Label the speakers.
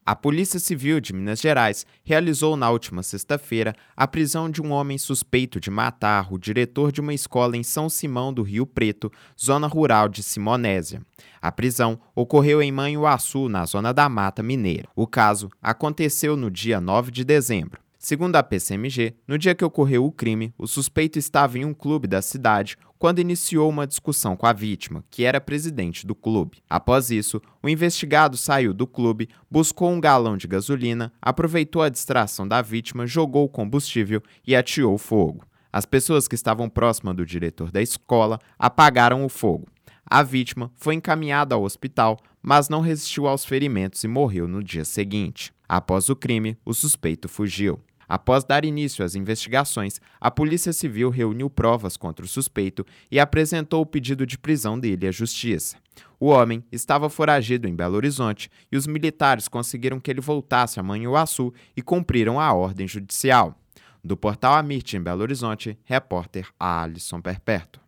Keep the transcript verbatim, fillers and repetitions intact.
Speaker 1: A Polícia Civil de Minas Gerais realizou na última sexta-feira a prisão de um homem suspeito de matar o diretor de uma escola em São Simão do Rio Preto, zona rural de Simonésia. A prisão ocorreu em Manhuaçu, na zona da Mata Mineira. O caso aconteceu no dia nove de dezembro. Segundo a P C M G, no dia que ocorreu o crime, o suspeito estava em um clube da cidade quando iniciou uma discussão com a vítima, que era presidente do clube. Após isso, o investigado saiu do clube, buscou um galão de gasolina, aproveitou a distração da vítima, jogou o combustível e ateou fogo. As pessoas que estavam próximas do diretor da escola apagaram o fogo. A vítima foi encaminhada ao hospital, mas não resistiu aos ferimentos e morreu no dia seguinte. Após o crime, o suspeito fugiu. Após dar início às investigações, a Polícia Civil reuniu provas contra o suspeito e apresentou o pedido de prisão dele à Justiça. O homem estava foragido em Belo Horizonte e os militares conseguiram que ele voltasse a Manhuaçu e cumpriram a ordem judicial. Do portal Amirte em Belo Horizonte, repórter Alisson Perperto.